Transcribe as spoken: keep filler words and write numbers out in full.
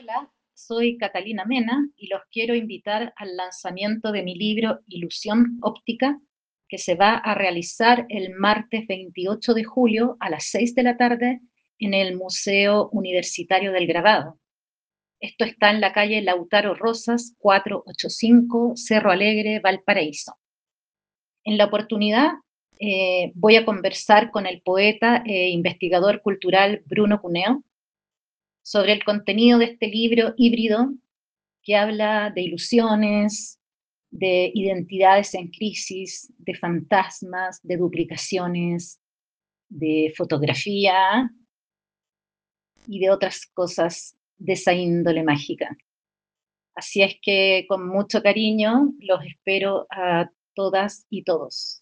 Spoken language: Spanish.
Hola, soy Catalina Mena y los quiero invitar al lanzamiento de mi libro Ilusión Óptica, que se va a realizar el martes veintiocho de julio a las seis de la tarde en el Museo Universitario del Grabado. Esto está en la calle Lautaro Rosas, cuatrocientos ochenta y cinco, Cerro Alegre, Valparaíso. En la oportunidad eh, voy a conversar con el poeta e investigador cultural Bruno Cuneo sobre el contenido de este libro híbrido que habla de ilusiones, de identidades en crisis, de fantasmas, de duplicaciones, de fotografía y de otras cosas de esa índole mágica. Así es que con mucho cariño los espero a todas y todos.